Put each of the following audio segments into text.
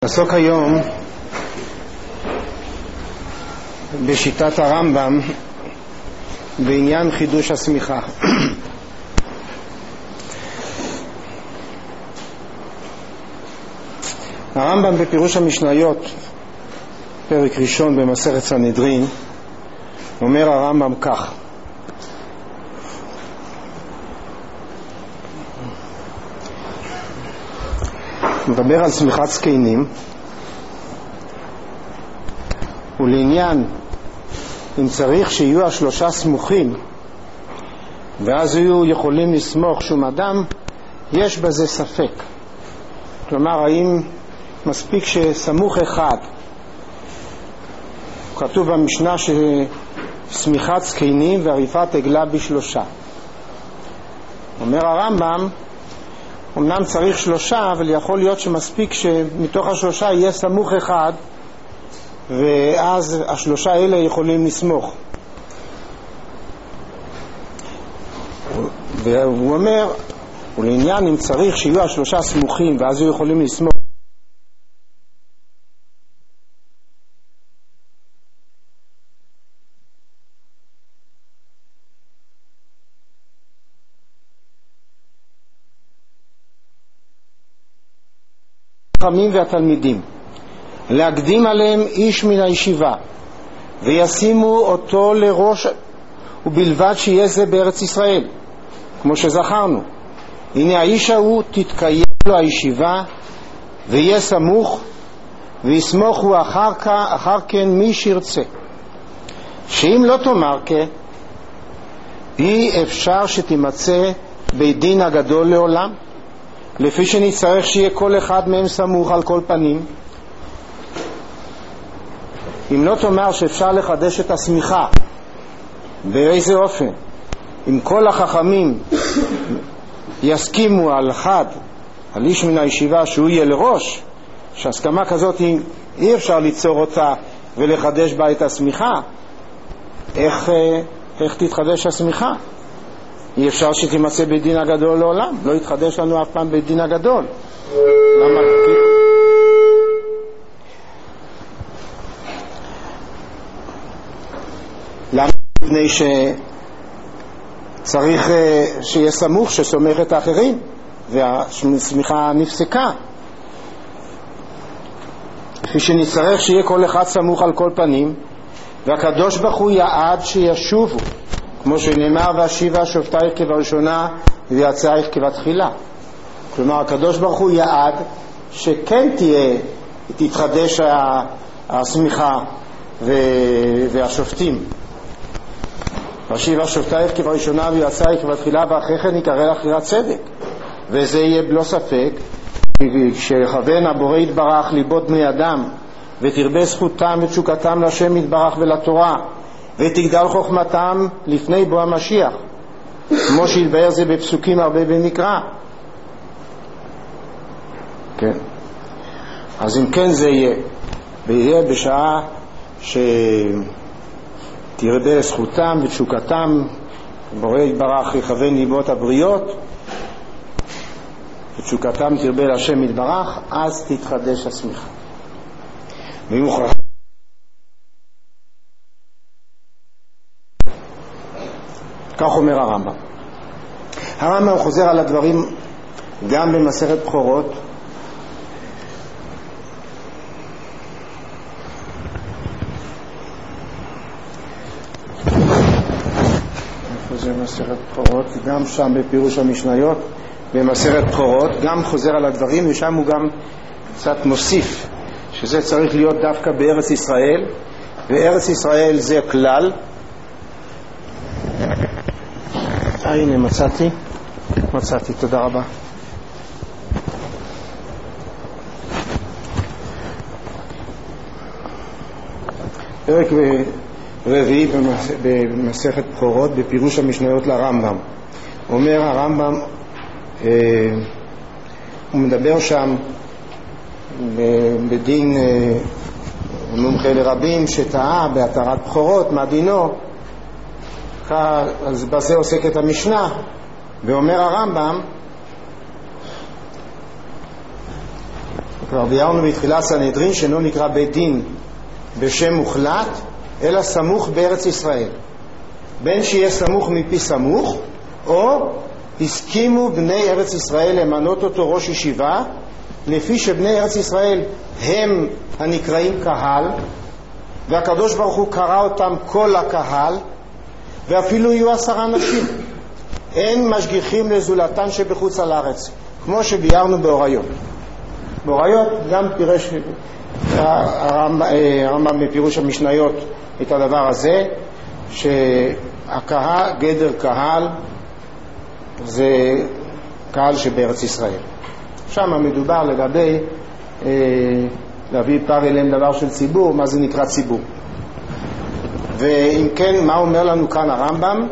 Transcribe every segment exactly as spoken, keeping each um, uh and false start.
נעסוק היום בשיטת הרמב"ם בעניין חידוש הסמיכה. הרמב"ם בפירוש המשניות, פרק ראשון במסכת סנהדרין, אומר הרמב"ם כך: מדבר על סמיכת זקנים, ולעניין אם צריך שיהיו השלושה סמוכים ואז יהיו יכולים לסמוך שום אדם, יש בזה ספק. כלומר, האם מספיק שסמוך אחד? כתוב במשנה שסמיכת זקנים ועריפת עגלה בשלושה. אומר הרמב"ם, אמנם צריך שלושה, אבל יכול להיות שמספיק שמתוך השלושה יהיה סמוך אחד, ואז השלושה האלה יכולים לסמוך. והוא אומר, ולעניין אם צריך שיהיו השלושה סמוכים ואז יהיו יכולים לסמוך, החכמים והתלמידים, להקדים עליהם איש מן הישיבה וישימו אותו לראש, ובלבד שיהיה זה בארץ ישראל, כמו שזכרנו. הנה האיש ההוא תתקיים לו הישיבה ויהיה סמוך, ויסמוכו אחר, אחר כן מי שירצה. שאם לא תאמר כן, אי אפשר שתימצא בית דין הגדול לעולם, לפי שנצטרך שיהיה כל אחד מהם סמוך על כל פנים. אם לא תאמר שאפשר לחדש את הסמיכה, באיזה אופן? אם כל החכמים יסכימו על אחד, על איש מן הישיבה שהוא יהיה לראש, שהסכמה כזאת אי אפשר ליצור אותה ולחדש בה את הסמיכה, איך, איך תתחדש הסמיכה? אי אפשר שתימצא בית דין הגדול לעולם, לא יתחדש לנו אף פעם בית דין הגדול. למה? למה? מפני שצריך שיהיה סמוך שסומך את האחרים, והסמיכה נפסקה. לפי שנצטרך שיהיה כל אחד סמוך על כל פנים, והקדוש ברוך הוא יעד שישובו, כמו שנאמר, והשיבה שופטייך כבראשונה ויצאייך כבתחילה. כלומר, הקדוש ברוך הוא יעד שכן תהיה, תתחדש הסמיכה והשופטים. והשיבה שופטייך כבראשונה ויצאייך כבתחילה, ואחרי כן יקרא לך יראת צדק. וזה יהיה בלא ספק, שיכוון הבורא יתברך ליבות בני אדם, ותרבה זכותם ותשוקתם להשם יתברך ולתורה, ותגדל חוכמתם לפני בוא המשיח, כמו שהתבאר זה בפסוקים הרבה במקרא. כן. אז אם כן זה יהיה, ויהיה בשעה שתרבה זכותם ותשוקתם, בורא יתברך יכוון ליבות הבריות, ותשוקתם תרבה להשם יתברך, אז תתחדש הסמיכה. ואם הוכרח כך אומר הרמב"ם. הרמב"ם חוזר על הדברים גם במסכת בכורות, חוזר במסכת בכורות, גם שם בפירוש המשניות במסכת בכורות, גם חוזר על הדברים, ושם הוא גם קצת מוסיף שזה צריך להיות דווקא בארץ ישראל, וארץ ישראל זה כלל. אה, הנה מצאתי מצאתי, תודה רבה. פרק רביעי במסכת בכורות בפירוש המשניות לרמב"ם. אומר הרמב"ם, אה, הוא מדבר שם בדין אה, מומחה לרבים שטעה בהתרת בכורות, מה דינו? אז בזה עוסקת המשנה, ואומר הרמב"ם כבר ביארנו בתחילת סנהדרין שאינו נקרא בית דין בשם מוחלט, אלא סמוך בארץ ישראל. בין שיהיה סמוך מפי סמוך, או הסכימו בני ארץ ישראל למנות אותו ראש ישיבה, לפי שבני ארץ ישראל הם הנקראים קהל, והקדוש ברוך הוא קרא אותם כל הקהל, ואפילו יהיו עשרה אנשים. אין משגיחים לזולתן שבחוץ על הארץ, כמו שביארנו באוריות. באוריות גם פירש הרמב"ם בפירוש המשניות את הדבר הזה, שהקהל, גדר קהל, זה קהל שבארץ ישראל. שם מדובר לגבי אה, להביא פער אליהם דבר של ציבור, מה זה נקרא ציבור. ואם כן, מה אומר לנו כאן הרמב"ם?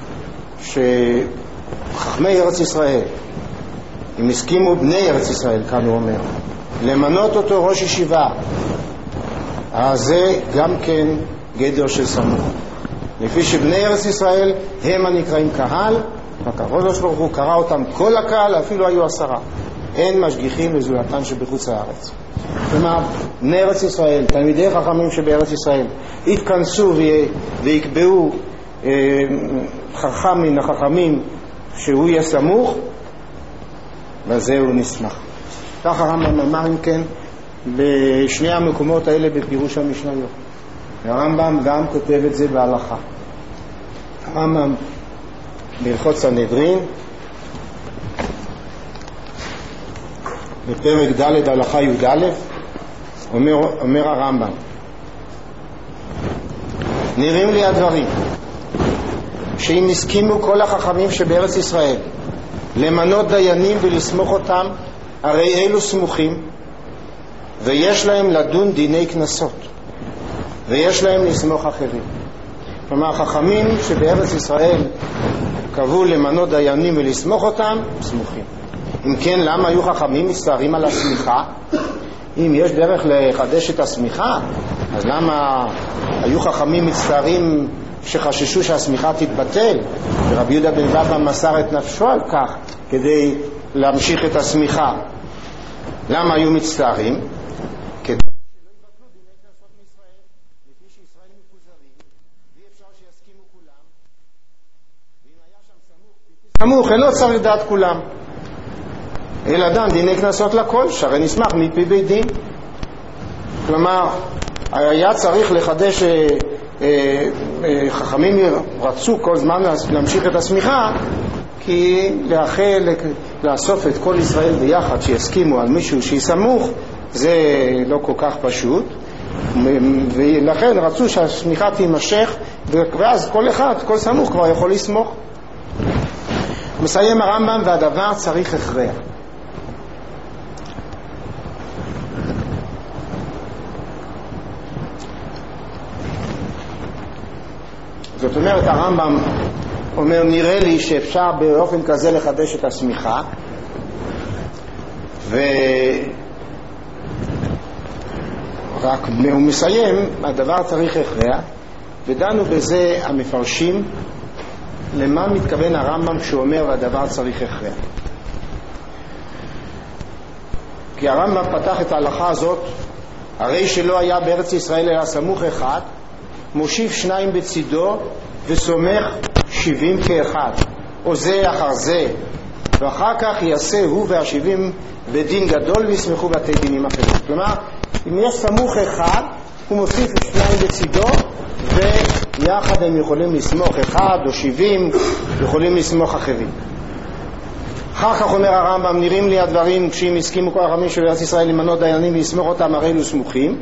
שחכמי ארץ ישראל, אם הסכימו בני ארץ ישראל, כאן הוא אומר, למנות אותו ראש ישיבה, אז זה גם כן גדר של סמוך. לפי שבני ארץ ישראל הם הנקראים קהל, הקדוש ברוך הוא קרא אותם כל הקהל, אפילו היו עשרה. אין משגיחים לזולתן שבחוץ לארץ. כלומר, בני ארץ ישראל, תלמידי חכמים שבארץ ישראל, יתכנסו ויקבעו אה, חכם מן החכמים שהוא יהיה סמוך, וזה הוא נשמח. כך הרמב"ם אמר אם כן בשני המקומות האלה בפירוש המשניות. הרמב"ם גם כותב את זה בהלכה. הרמב"ם בהלכות סנהדרין בפרק ד' הלכה י"א אומר, אומר הרמב"ם, נראים לי הדברים שאם הסכימו כל החכמים שבארץ ישראל למנות דיינים ולסמוך אותם, הרי אלו סמוכים ויש להם לדון דיני כנסות ויש להם לסמוך אחרים. כלומר, חכמים שבארץ ישראל קבעו למנות דיינים ולסמוך אותם, סמוכים. אם כן, למה היו חכמים מצטערים על הסמיכה? אם יש דרך לחדש את הסמיכה, אז למה היו חכמים מצטערים שחששו שהסמיכה תתבטל? ורבי יהודה בן בבא מסר את נפשו על כך כדי להמשיך את הסמיכה. למה היו מצטערים? כדי שלא יבטלו דיני כנסות מישראל, לפי שישראל מפוזרים, ואי אפשר שיסכימו כולם, ואם היה שם סמוך, סמוך, אינו צריך דעת כולם. אלא דן דיני כנסות לכל, שהרי נשמח מפי בית דין. כלומר, היה צריך לחדש, אה, אה, אה, חכמים רצו כל זמן להמשיך את הסמיכה, כי לאחל, לאסוף את כל ישראל ביחד שיסכימו על מישהו שיסמוך, זה לא כל כך פשוט, ולכן רצו שהסמיכה תימשך, ואז כל אחד, כל סמוך כבר יכול לסמוך. מסיים הרמב"ם, והדבר צריך הכרח. זאת אומרת, הרמב"ם אומר, נראה לי שאפשר באופן כזה לחדש את הסמיכה, ורק הוא מסיים, הדבר צריך הכרח, ודנו בזה המפרשים, למה מתכוון הרמב"ם שאומר הדבר צריך הכרח. כי הרמב"ם פתח את ההלכה הזאת, הרי שלא היה בארץ ישראל אלא סמוך אחד, מושיב שניים בצידו וסומך שבעים כאחד, או זה אחר זה, ואחר כך יעשה הוא והשבעים בדין גדול ויסמכו בתי דינים אחרים. כלומר, אם יש סמוך אחד, הוא מוסיף שניים בצידו, ויחד הם יכולים לסמוך אחד או שבעים, יכולים לסמוך אחרים. אחר כך אומר הרמב"ם, נראים לי הדברים כשאם הסכימו כל החכמים של ארץ ישראל למנות דיינים ולסמוך אותם, הרי אלו סמוכים.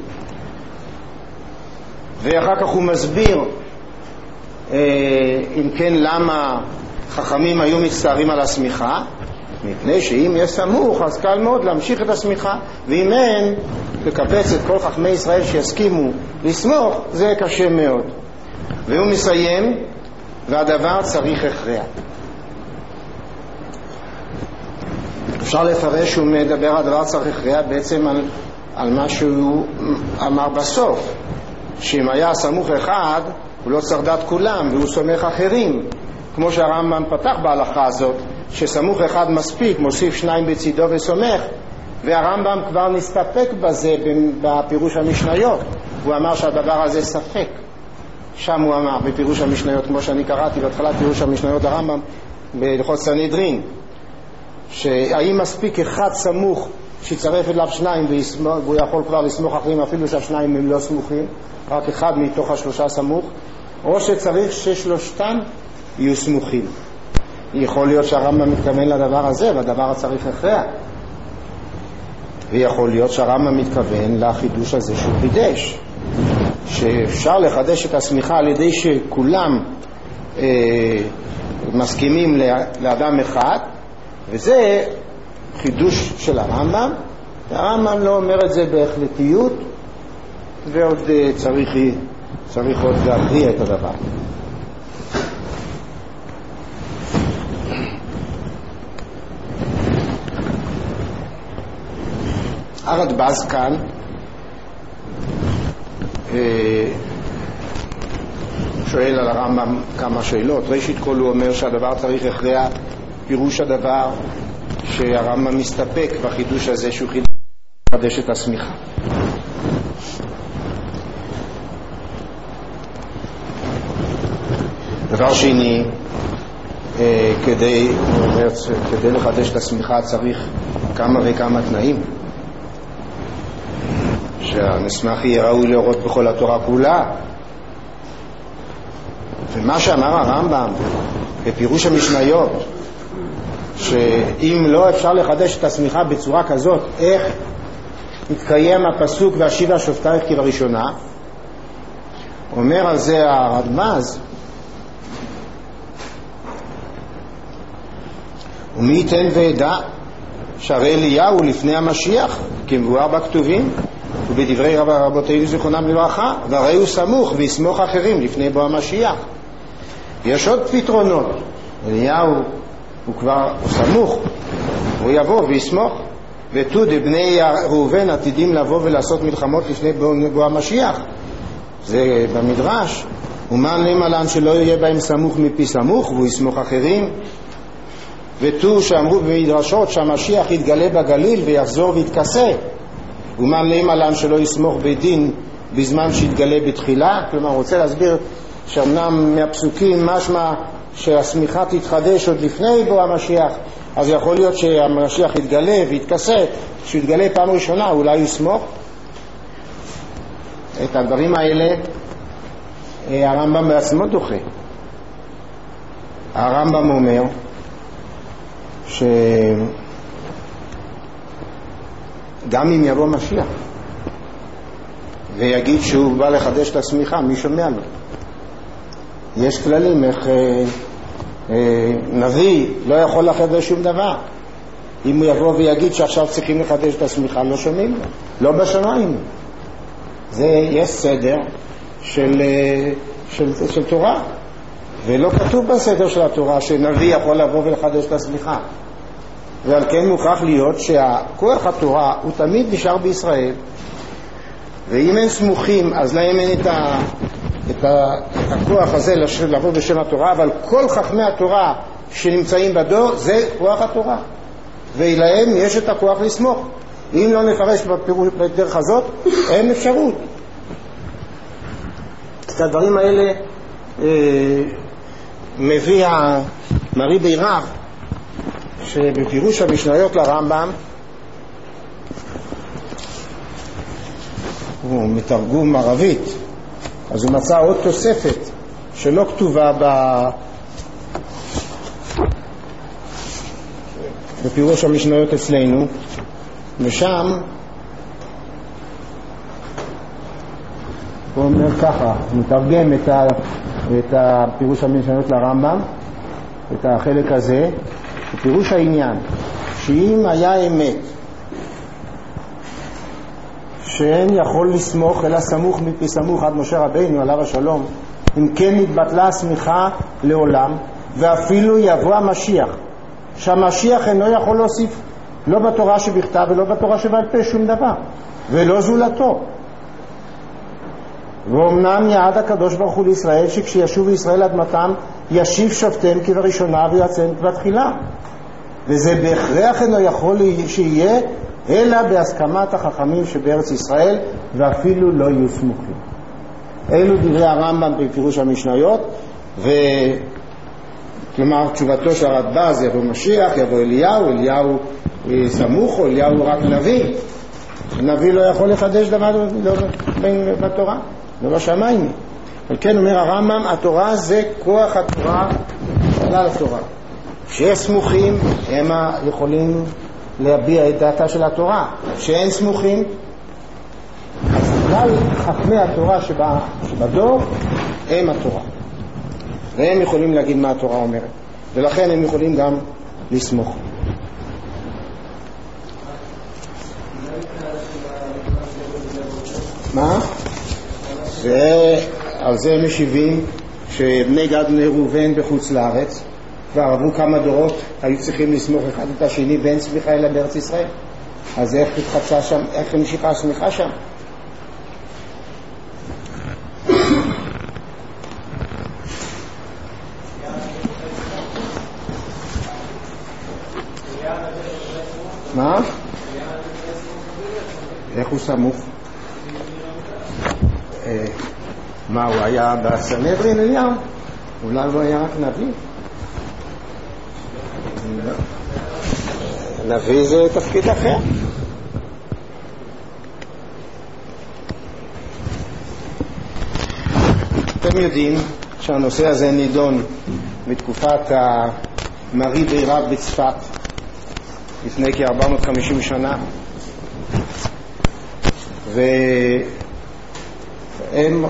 ואחר כך הוא מסביר אה, אם כן למה חכמים היו מצטערים על הסמיכה, מפני שאם יש סמוך אז קל מאוד להמשיך את הסמיכה, ואם אין, לקפץ את כל חכמי ישראל שיסכימו לסמוך, זה קשה מאוד. והוא מסיים, והדבר צריך הכרח. אפשר לפרש שהוא מדבר על הדבר צריך הכרח בעצם על, על מה שהוא אמר בסוף, שאם היה סמוך אחד הוא לא צריך דעת כולם והוא סומך אחרים, כמו שהרמב"ם פתח בהלכה הזאת, שסמוך אחד מספיק, מוסיף שניים בצידו וסומך, והרמב"ם כבר נסתפק בזה בפירוש המשניות. הוא אמר שהדבר הזה ספק. שם הוא אמר בפירוש המשניות, כמו שאני קראתי בהתחלת פירוש המשניות לרמב"ם בהלכות סנהדרין, שהאם מספיק אחד סמוך שיצרף אליו שניים והוא יכול כבר לסמוך אחרים אפילו שהשניים הם לא סמוכים, רק אחד מתוך השלושה סמוך, או שצריך ששלושתם יהיו סמוכים. יכול להיות שהרמב"ם מתכוון לדבר הזה והדבר צריך הכרח, ויכול להיות שהרמב"ם מתכוון לחידוש הזה שהוא חידש, שאפשר לחדש את הסמיכה על ידי שכולם אה, מסכימים לאדם אחד, וזה חידוש של הרמב"ם. הרמב"ם לא אומר את זה בהחלטיות, ועוד אה, צריך, צריך עוד להכריע את הדבר. הרדב"ז כאן שואל על הרמב"ם כמה שאלות. ראשית כל הוא אומר שהדבר צריך הכרע פירוש הדבר שהרמב"ם מסתפק בחידוש הזה שהוא חידש את הסמיכה. דבר שני, כדי, כדי לחדש את הסמיכה צריך כמה וכמה תנאים, שהמסמך יהיה ראוי להורות בכל התורה כולה. ומה שאמר הרמב"ם בפירוש המשניות, שאם לא אפשר לחדש את הסמיכה בצורה כזאת, איך מתקיים הפסוק והשיבה שופטייך כבראשונה, אומר על זה הרדב"ז, ומי ייתן וידע שהרי אליהו לפני המשיח כמבואר בכתובים ובדברי רב רבותינו זיכרונם לברכה, והרי הוא סמוך ויסמוך אחרים לפני בוא המשיח. יש עוד פתרונות. אליהו הוא כבר הוא סמוך, הוא יבוא ויסמוך, ותוד בני ראובן עתידים לבוא ולעשות מלחמות לפני בוא המשיח, זה במדרש. ומה נאמלן שלא יהיה בהם סמוך מפי סמוך והוא יסמוך אחרים. ותו שאמרו במדרשות שהמשיח יתגלה בגליל ויחזור ויתכסה, ומה נאמלן שלא יסמוך בדין בזמן שיתגלה בתחילה. כלומר רוצה להסביר שאמנם מהפסוקים משמע שהסמיכה תתחדש עוד לפני בוא המשיח, אז יכול להיות שהמשיח יתגלה ויתכסה, שיתגלה פעם ראשונה אולי יסמוך. את הדברים האלה הרמב"ם בעצמו דוחה. הרמב"ם אומר שגם אם יבוא משיח ויגיד שהוא בא לחדש את הסמיכה, מי שומע לו? יש כללים איך אה, אה, נביא לא יכול לחדש שום דבר. אם הוא יבוא ויגיד שעכשיו צריכים לחדש את הסמיכה, לא שומעים לו, לא בשמיים. זה יש סדר של, של, של, של תורה, ולא כתוב בסדר של התורה שנביא יכול לבוא ולחדש את הסמיכה. ועל כן מוכרח להיות שכוח התורה הוא תמיד נשאר בישראל, ואם הם סמוכים אז להם אין את, ה, את, ה, את הכוח הזה לבוא בשם התורה, אבל כל חכמי התורה שנמצאים בדור זה כוח התורה, ולהם יש את הכוח לסמוך. אם לא נפרש בדרך הזאת אין אפשרות. את הדברים האלה אה, מביא המרי בירב שבפירוש המשניות לרמב"ם, הוא מתרגום ערבית, אז הוא מצא עוד תוספת שלא כתובה ב... בפירוש המשניות אצלנו, ושם הוא אומר ככה, הוא מתרגם את, ה... את הפירוש המשניות לרמב"ם, את החלק הזה, פירוש העניין שאם היה אמת שאין יכול לסמוך אלא סמוך מפי סמוך עד משה רבינו עליו השלום, אם כן נתבטלה הסמיכה לעולם, ואפילו יבוא המשיח שהמשיח אינו יכול להוסיף לא בתורה שבכתב ולא בתורה שבעל פה שום דבר ולא זולתו. ואומנם יעד הקדוש ברוך הוא לישראל שכשישוב ישראל אדמתם ישיב שופטיהם כבראשונה ויועציהם כבתחילה, וזה בהכרח אינו יכול שיהיה אלא בהסכמת החכמים שבארץ ישראל, ואפילו לא יהיו סמוכים. אלו דברי הרמב"ם בפירוש המשניות, וכלומר תשובתו של הרדב"ז, יבוא משיח, יבוא אליהו, אליהו סמוך או אליהו רק נביא. נביא לא יכול לחדש דבר לא בתורה, לא בשמיים. אבל כן אומר הרמב"ם, התורה זה כוח התורה, כלל התורה. שיש סמוכים הם יכולים להביע את דעתה של התורה, שאין סמוכים אז כלל חכמי התורה שבה, שבדור הם התורה, והם יכולים להגיד מה התורה אומרת, ולכן הם יכולים גם לסמוך. מה? ועל זה הם משיבים שבני גד ובני ראובן בחוץ לארץ כבר עברו כמה דורות, היו צריכים לסמוך אחד את השני ואין סמיכה אלא בארץ ישראל. אז איך התחדשה שם, איך המשיכה הסמיכה שם? מה? איך הוא סמוך? מה, הוא היה בסנהדרין אליהו? אולי הוא היה רק נביא? נביא זה תפקיד אחר. אתם יודעים שהנושא הזה נידון בתקופת המרי בירב בצפת לפני כ-ארבע מאות וחמישים שנה, והם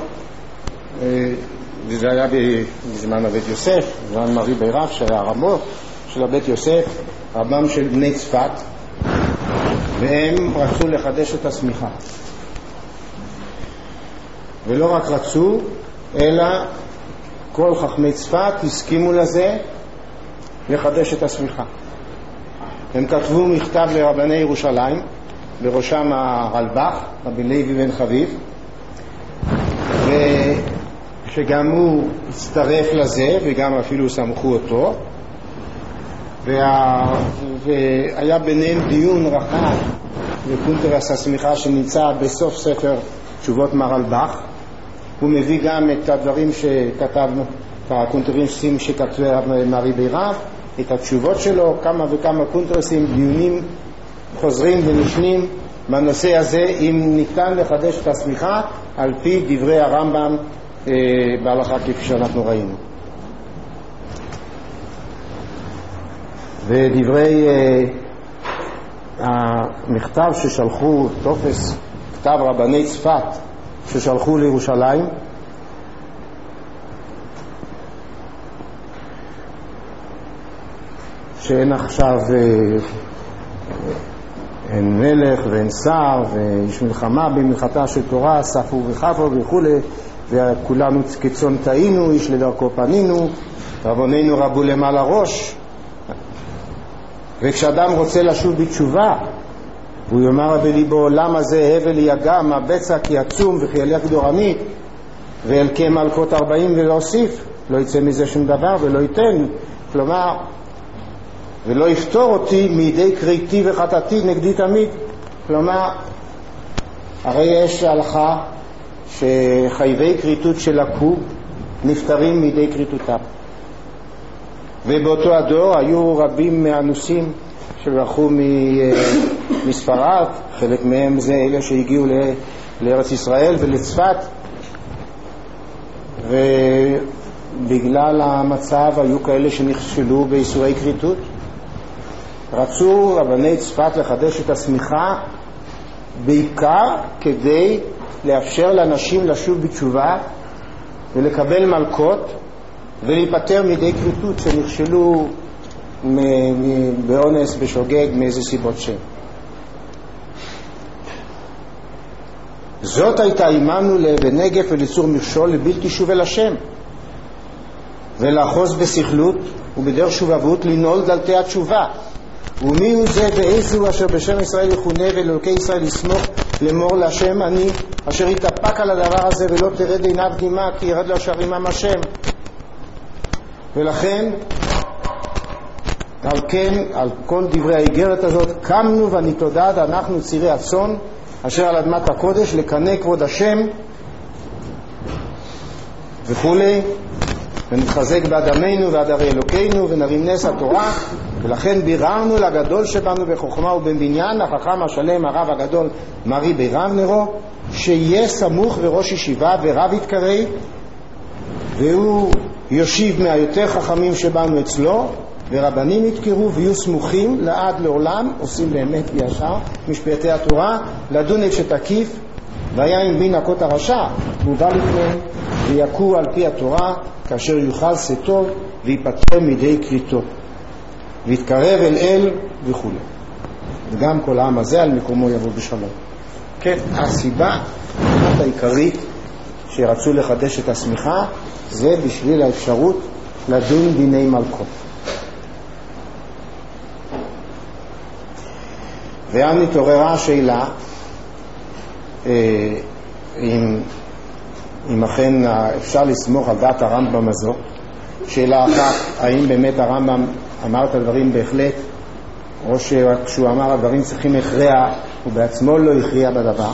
וזה היה בזמן הבית יוסף, בזמן מרי בירב שהיה רבו של הבית יוסף, רבם של בני צפת, והם רצו לחדש את הסמיכה, ולא רק רצו אלא כל חכמי צפת הסכימו לזה, לחדש את הסמיכה. הם כתבו מכתב לרבני ירושלים, בראשם הרלב"ח, רבי לוי בן חביב, ושגם הוא הצטרף לזה וגם אפילו סמכו אותו, וה... והיה ביניהם דיון רחב בקונטרס הסמיכה שנמצא בסוף ספר תשובות מהרלב"ח. הוא מביא גם את הדברים שכתב, את הקונטרסים שכתב מרי בירב, את התשובות שלו, כמה וכמה קונטרסים, דיונים חוזרים ונשנים בנושא הזה, אם ניתן לחדש את הסמיכה על פי דברי הרמב"ם אה, בהלכה כפי שאנחנו ראינו. ודברי אה, המכתב ששלחו, טופס, כתב רבני צפת ששלחו לירושלים, שאין עכשיו אין מלך ואין שר ויש מלחמה במלחתה של תורה, ספו וחפו וכו', וכולנו כצאן טעינו, איש לדרכו פנינו, רבוננו רבו למעלה ראש. וכשאדם רוצה לשוב בתשובה והוא יאמר בליבו, למה זה הבל יגע מה בצע כי עצום וכי ילך דורנית ואלקי מלכות ארבעים ולהוסיף, לא יצא מזה שום דבר ולא ייתן, כלומר ולא יפתור אותי מידי קריתי וחטאתי נגדי תמיד. כלומר, הרי יש הלכה שחייבי קריתות שלקו נפטרים מידי קריתותם, ובאותו הדור היו רבים מהנוסים שברחו מספרד, חלק מהם זה אלה שהגיעו לארץ ישראל ולצפת, ובגלל המצב היו כאלה שנכשלו באיסורי קריתות. רצו רבני צפת לחדש את הסמיכה בעיקר כדי לאפשר לאנשים לשוב בתשובה ולקבל מלכות ולהיפטר מידי קריתות שנכשלו באונס, בשוגג, מאיזה סיבות שם. זאת הייתה אימנו בנגף וליצור מכשול לבלתי שוב אל השם, ולאחוז בסכלות ובדרך שובבות לנעול דלתי התשובה. ומי הוא זה ואיזו אשר בשם ישראל יכונה ולאלוקי ישראל יסמוך לאמור להשם אני, אשר יתאפק על הדבר הזה ולא תרד עיניו דמעה כי ירד לו אשר עמם השם. ולכן על כן, על כל דברי האיגרת הזאת, קמנו ונתעודד אנחנו צירי הצאן אשר על אדמת הקודש לקנא כבוד השם וכולי, ונתחזק באדמנו ועד הרי אלוקינו ונרים נס התורה. ולכן ביררנו לגדול שבנו בחוכמה ובבניין, החכם השלם הרב הגדול מרי ברב נרו, שיהיה סמוך וראש ישיבה ורב יתקרא, והוא יושיב מהיותר חכמים שבנו אצלו, ורבנים יתקרו ויהיו סמוכים לעד לעולם, עושים באמת וישר משפטי התורה, לדון את שתקיף, והיה עם בין הכות הרשע מובא לפניהם, ויקו על פי התורה כאשר יוכל שטוב ויפטר מידי קריטו ויתקרב אל אל וכו'. וגם כל העם הזה על מקומו יבוא בשלום. כן, הסיבה העיקרית שרצו לחדש את הסמיכה זה בשביל האפשרות לדון דיני מלכות. ואז נתעוררה השאלה אם, אם אכן אפשר לסמוך על דעת הרמב"ם הזו. שאלה אחת, האם באמת הרמב"ם אמר את הדברים בהחלט, או שכשהוא אמר הדברים צריכים הכרע, הוא בעצמו לא הכריע בדבר.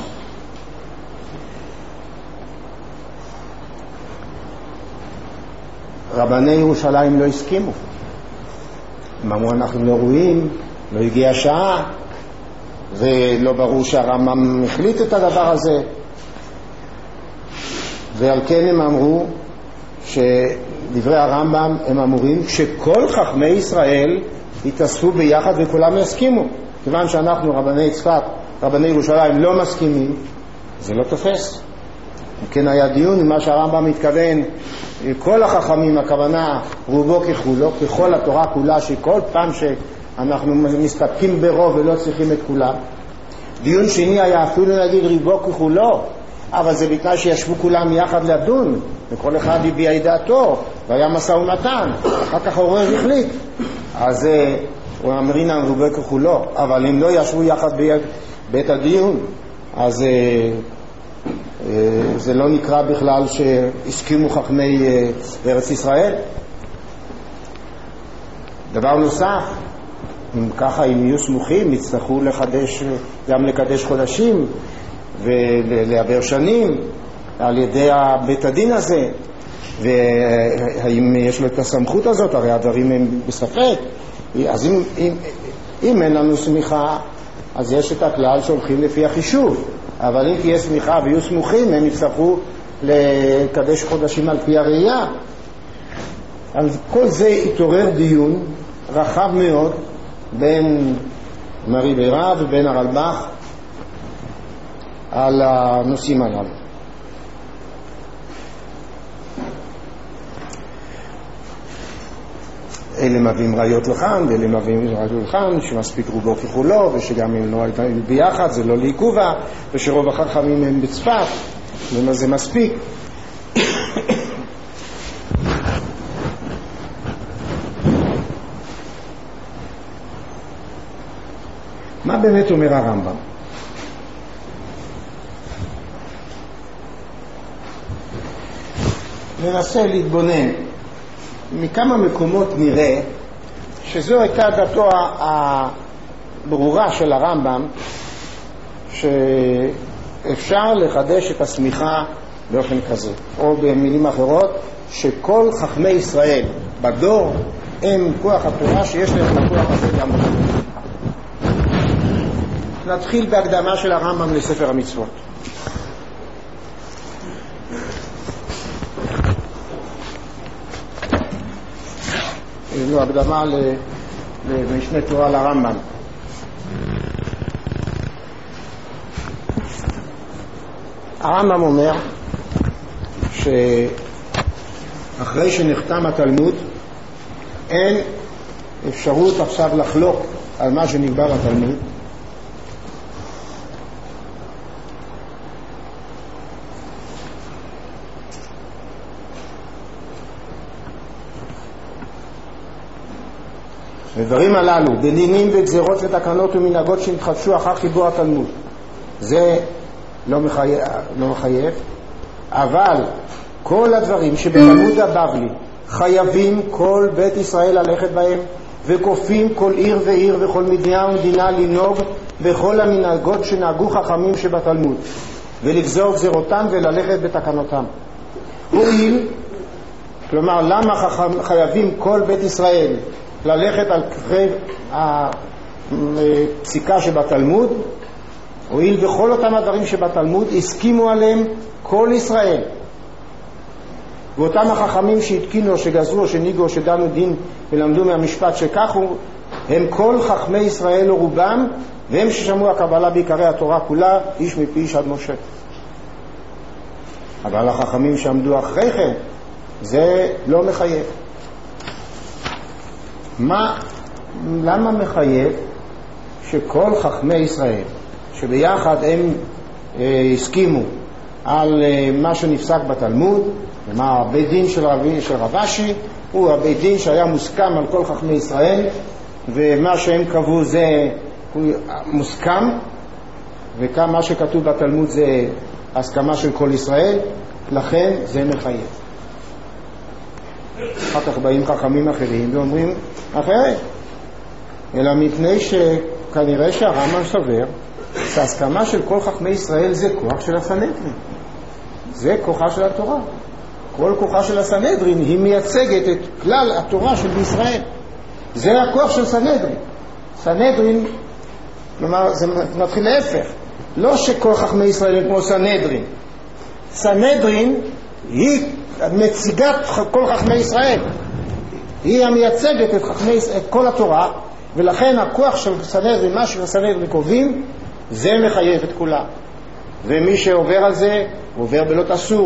רבני ירושלים לא הסכימו. הם אמרו אנחנו לא רואים, לא הגיע השעה, ולא ברור שהרמב"ם החליט את הדבר הזה. ועל כן הם אמרו שדברי הרמב"ם הם אמורים שכל חכמי ישראל יתאספו ביחד וכולם יסכימו. כיוון שאנחנו רבני צפת, רבני ירושלים לא מסכימים, זה לא תופס. כן היה דיון עם מה שהרמב"ם מתכוון, כל החכמים, הכוונה רובו ככולו, ככל התורה כולה, שכל פעם שאנחנו מסתפקים ברוב ולא צריכים את כולם. דיון שני היה אפילו להגיד ריבו ככולו, אבל זה בתנאי שישבו כולם יחד לדון, וכל אחד הביע את דעתו, והיה משא ומתן, אחר כך העורר החליט. אז הוא אמרינן רובו ככולו, אבל אם לא ישבו יחד בית הדיון, אז זה לא נקרא בכלל שהסכימו חכמי בארץ ישראל. דבר נוסף, אם ככה, אם יהיו סמוכים, יצטרכו לחדש, גם לקדש חודשים ולעבר שנים על ידי בית הדין הזה, והאם יש לו את הסמכות הזאת, הרי הדברים הם בספק. אז אם, אם, אם אין לנו סמיכה, אז יש את הכלל שהולכים לפי החישוב, אבל אם תהיה סמיכה ויהיו סמוכים, הם יצטרכו לקדש חודשים על פי הראייה. על כל זה התעורר דיון רחב מאוד בין מרי ברב ובין הרלב"ח על הנושאים הללו. אלה מביאים ראיות לכאן ואלה מביאים ראיות לכאן, שמספיק רובו ככולו, ושגם הם לא היו ביחד, זה לא לעיכובה, ושרוב החכמים הם בצפת, ומה זה מספיק. מה באמת אומר הרמב"ם? ננסה להתבונן. מכמה מקומות נראה שזו הייתה דעתו הברורה של הרמב"ם, שאפשר לחדש את הסמיכה באופן כזה, או במילים אחרות שכל חכמי ישראל בדור הם כוח התורה שיש להם את הכוח הזה גם בדור. נתחיל בהקדמה של הרמב"ם לספר המצוות. זו הקדמה למשנה תורה לרמב"ם. הרמב"ם אומר שאחרי שנחתם התלמוד אין אפשרות עכשיו לחלוק על מה שנקבע בתלמוד, ודברים הללו, בדינים וגזירות ותקנות ומנהגות שנתחדשו אחר חיבור התלמוד, זה לא מחייב, לא מחייב, אבל כל הדברים שבתלמוד הבבלי חייבים כל בית ישראל ללכת בהם, וכופים כל עיר ועיר וכל מדינה ומדינה לנהוג בכל המנהגות שנהגו חכמים שבתלמוד, ולגזור גזירותם וללכת בתקנותם. הואיל, כלומר למה חייבים כל בית ישראל ללכת על כרי הפסיקה שבתלמוד? הואיל בכל אותם הדברים שבתלמוד הסכימו עליהם כל ישראל, ואותם החכמים שהתקינו, שגזרו, שניגו, שדנו דין ולמדו מהמשפט שכך הוא, הם כל חכמי ישראל ורובם, והם ששמעו הקבלה בעיקרי התורה כולה, איש מפי איש עד משה. אבל החכמים שעמדו אחרי כן, זה לא מחייב. מה, למה מחייב שכל חכמי ישראל שביחד הם אה, הסכימו על אה, מה שנפסק בתלמוד, ומה הבית דין של, רבי, של רבשי הוא הבית דין שהיה מוסכם על כל חכמי ישראל, ומה שהם קבעו זה מוסכם, ומה שכתוב בתלמוד זה הסכמה של כל ישראל, לכן זה מחייב. אחר כך באים חכמים אחרים ואומרים אחרת, אלא מפני שכנראה שהרמב"ם סובר שההסכמה של כל חכמי ישראל זה כוח של הסנהדרין, זה כוחה של התורה. כל כוחה של הסנהדרין היא מייצגת את כלל התורה של ישראל, זה הכוח של סנהדרין. סנהדרין, כלומר זה מתחיל להפך, לא שכל חכמי ישראל הם כמו סנהדרין. סנהדרין היא מציגת כל חכמי ישראל, היא המייצגת את, חכמי, את כל התורה, ולכן הכוח של סנהדרין, מה שהסנהדרין קובעים, זה מחייב את כולם, ומי שעובר על זה עובר בלא אסור,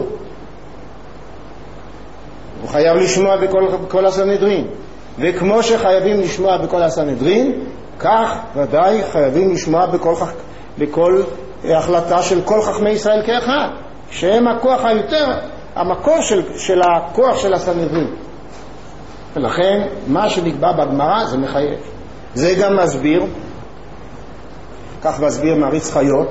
הוא חייב לשמוע בכל, בכל הסנהדרין. וכמו שחייבים לשמוע בכל הסנהדרין, כך ודאי חייבים לשמוע בכל, בכל החלטה של כל חכמי ישראל כאחד, שהם הכוח היותר, המקור של, של הכוח של הסנהדרין. ולכן מה שנקבע בגמרא זה מחייב. זה גם מסביר, כך מסביר מעריץ חיות,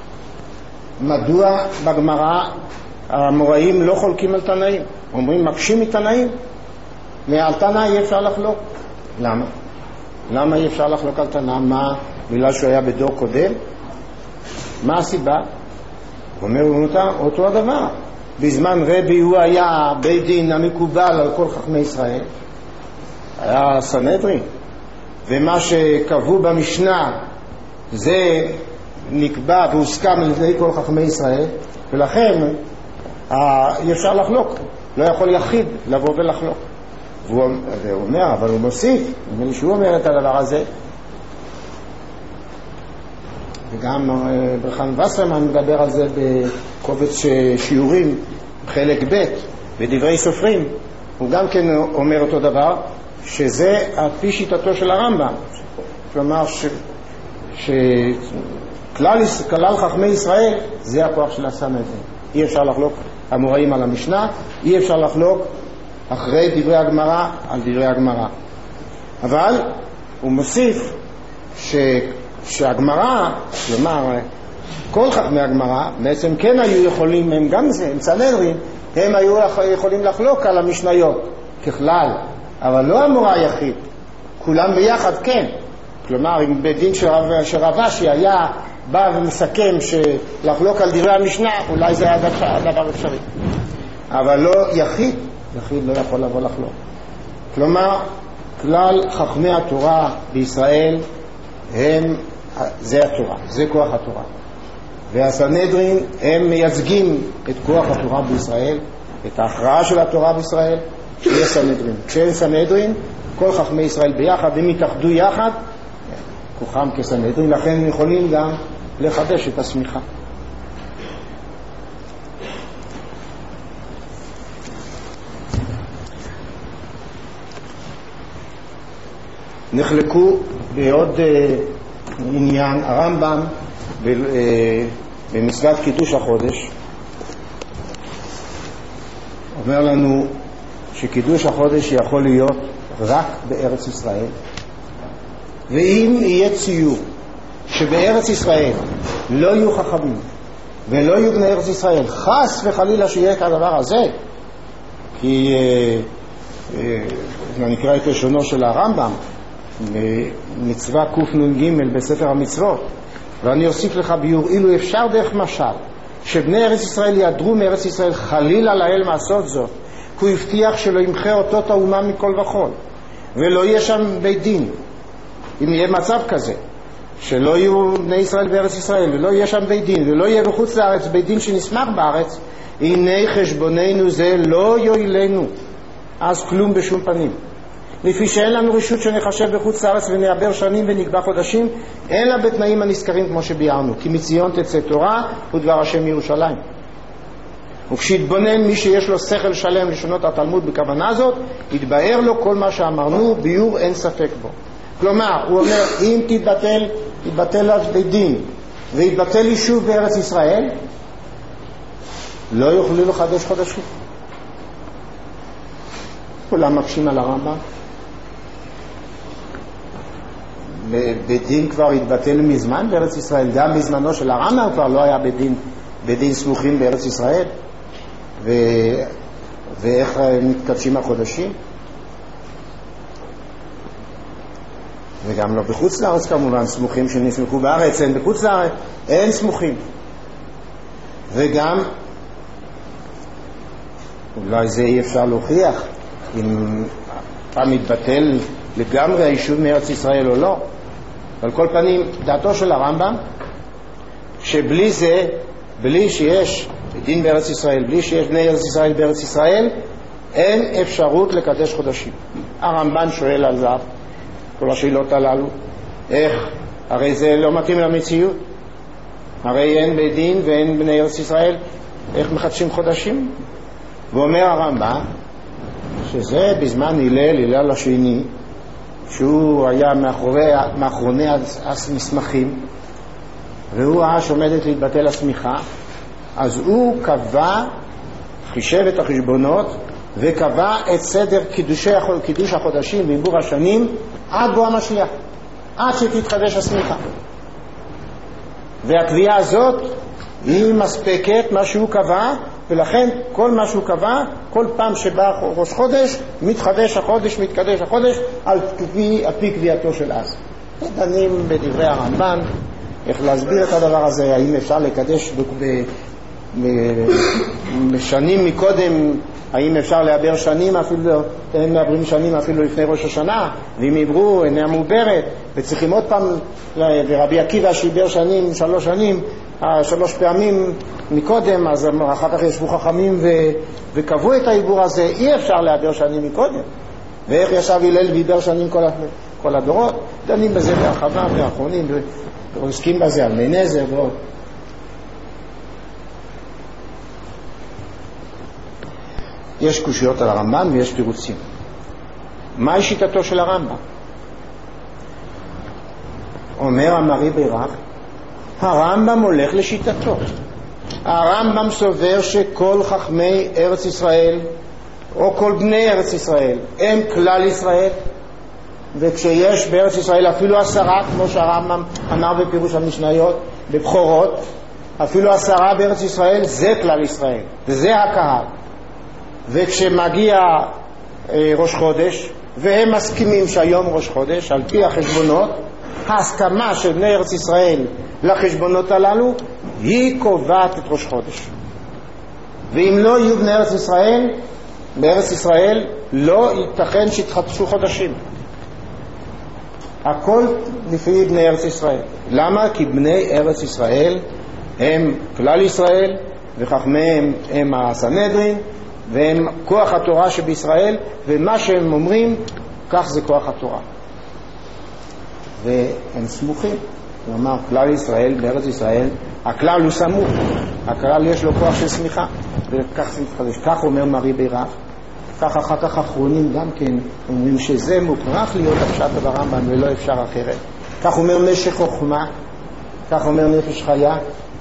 מדוע בגמרא המוראים לא חולקים על תנאים, אומרים מקשים מתנאים, ועל תנא אי אפשר לחלוק. למה? למה אי אפשר לחלוק על תנא? מה? בגלל שהוא היה בדור קודם? מה הסיבה? הוא אומר אותה, אותו הדבר. בזמן רבי הוא היה בית דין המקובל על כל חכמי ישראל, היה סנהדרין, ומה שקבעו במשנה זה נקבע והוסכם על ידי כל חכמי ישראל, ולכן אי אפשר לחלוק, לא יכול יחיד לבוא ולחלוק. והוא אומר, אבל הוא מוסיף, שהוא אומר את הדבר הזה, וגם ברחן וסרמן מדבר על זה בקובץ שיעורים חלק ב' בדברי סופרים, הוא גם כן אומר אותו דבר, שזה על-פי שיטתו של הרמב"ם, כלומר ש... שכלל כלל חכמי ישראל זה הכוח של הסנהדרין. אי אפשר לחלוק המוראים על המשנה, אי אפשר לחלוק אחרי דברי הגמרא על דברי הגמרא. אבל הוא מוסיף ש... שהגמרא, כלומר כל חכמי הגמרא בעצם כן היו יכולים, הם גם זה, הם סנהדרין, הם היו יכולים לחלוק על המשניות ככלל, אבל לא המורא היחיד, כולם ביחד כן. כלומר אם בדין של רבשי היה בא ומסכם שלחלוק על דברי המשנה, אולי זה היה דבר אפשרי, אבל לא יחיד, יחיד לא יכול לבוא לחלוק. כלומר כלל חכמי התורה בישראל הם, זה התורה, זה כוח התורה, והסנהדרין הם מייצגים את כוח התורה בישראל, את ההכרעה של התורה בישראל. שיהיה סנהדרין, כשאין סנהדרין כל חכמי ישראל ביחד הם יתאחדו יחד כוחם כסנהדרין, לכן הם יכולים גם לחדש את הסמיכה. נחלקו בעוד uh, עניין הרמב"ם ב, uh, במצוות קידוש החודש, אומר לנו שקידוש החודש יכול להיות רק בארץ ישראל, ואם יהיה ציור שבארץ ישראל לא יהיו חכמים ולא יהיו בני ארץ ישראל, חס וחלילה שיהיה כדבר הזה, כי uh, uh, נקרא את לשונו של הרמב"ם, מצווה קנ"ג בספר המצוות, ואני אוסיף לך ביור, אילו אפשר דרך משל שבני ארץ ישראל ידרו מארץ ישראל, חלילה לאל מעשות זאת, הוא הבטיח שלא ימחה אותו את האומה מכל וכל, ולא יהיה שם בית דין. אם יהיה מצב כזה שלא יהיו בני ישראל בארץ ישראל ולא יהיה שם בית דין, ולא יהיה בחוץ לארץ בית דין שנסמך בארץ, הנה חשבוננו זה לא יועילנו אז כלום בשום פנים, לפי שאין לנו רשות שנחשב בחוץ לארץ ונעבר שנים ונקבע חודשים, אלא בתנאים הנזכרים כמו שביארנו, כי מציון תצא תורה ודבר השם מירושלים. וכשיתבונן מי שיש לו שכל שלם לשונות התלמוד בכוונה זאת, יתבאר לו כל מה שאמרנו, ביור אין ספק בו. כלומר, הוא אומר, אם תתבטל, תתבטל בית דין ויתבטל יישוב בארץ ישראל, לא יוכלו לחדש חודשים. כולם מקשים על הרמב"ם. בית דין כבר התבטל מזמן בארץ ישראל, גם בזמנו של הרמב"ם כבר לא היה בית דין, בית דין סמוכים בארץ ישראל. ו... ואיך מתקדשים החודשים, וגם לא בחוץ לארץ כמובן, סמוכים שנסמכו בארץ אין בחוץ לארץ, אין סמוכים. וגם אולי זה אי אפשר להוכיח אם פעם מתבטל לגמרי היישוב מארץ ישראל או לא. על כל פנים דעתו של הרמב"ם שבלי זה, בלי שיש דין בארץ ישראל, בלי שיש בני ארץ ישראל בארץ ישראל, אין אפשרות לקדש חודשים. הרמב"ן שואל על זה כל השאלות הללו, איך? הרי זה לא מתאים למציאות, הרי אין בית דין ואין בני ארץ ישראל, איך מחדשים חודשים? ואומר הרמב"ן שזה בזמן הלל, הלל השני, שהוא היה מאחורי, מאחרוני המסמכים, והוא ראה שעומדת להתבטל הסמיכה, אז הוא קבע, חישב את החשבונות וקבע את סדר קידושי, קידוש החודשים ועיבור השנים עד בוא המשיח, עד שתתחדש הסמיכה. והקביעה הזאת היא מספקת מה שהוא קבע, ולכן כל מה שהוא קבע, כל פעם שבא ראש חודש מתחדש החודש, מתקדש החודש על פי, על פי קביעתו של אז. דנים בדברי הרמב"ן איך להסביר את הדבר הזה, האם אפשר לקדש בשנים מקודם, האם אפשר לעבר שנים אפילו, הם מעברים שנים אפילו לפני ראש השנה, ואם עברו אינה מעוברת וצריכים עוד פעם, ורבי עקיבא שעיבר שנים, שלוש שנים, שלוש פעמים מקודם, אז אחר כך ישבו חכמים ו... וקבעו את העיבור הזה, אי אפשר לעבר שנים מקודם. ואיך ישב הלל ועיבר שנים כל, ה... כל הדורות, דנים בזה בהרחבה והאחרונים ועוסקים בזה על מי נזר ועוד. יש קושיות על הרמב"ן ויש תירוצים. מהי שיטתו של הרמב"ם? אומר המרי בירח, הרמב"ם הולך לשיטתו. הרמב"ם סובר שכל חכמי ארץ ישראל או כל בני ארץ ישראל הם כלל ישראל, וכשיש בארץ ישראל אפילו עשרה, כמו שהרמב"ם אמר בפירוש המשניות בבחורות, אפילו עשרה בארץ ישראל זה כלל ישראל וזה הקהל. וכשמגיע אה, ראש חודש והם מסכימים שהיום ראש חודש על פי החשבונות, ההסכמה של בני ארץ ישראל לחשבונות הללו היא קובעת את ראש חודש. ואם לא יהיו בני ארץ ישראל, בארץ ישראל לא ייתכן שיתחדשו חודשים. הכל לפי בני ארץ ישראל. למה? כי בני ארץ ישראל הם כלל ישראל, וחכמיהם הם הסנהדרין, והם כוח התורה שבישראל, ומה שהם אומרים כך זה כוח התורה. והם סמוכים. כלומר, כלל ישראל, בארץ ישראל, הכלל הוא סמוך, הכלל יש לו כוח של סמיכה, וכך זה מתחדש. כך אומר מרי בירח, כך אחר כך האחרונים גם כן אומרים שזה מוכרח להיות הפשט ברמב"ם ולא אפשר אחרת. כך אומר משך חוכמה, כך אומר נפש חיה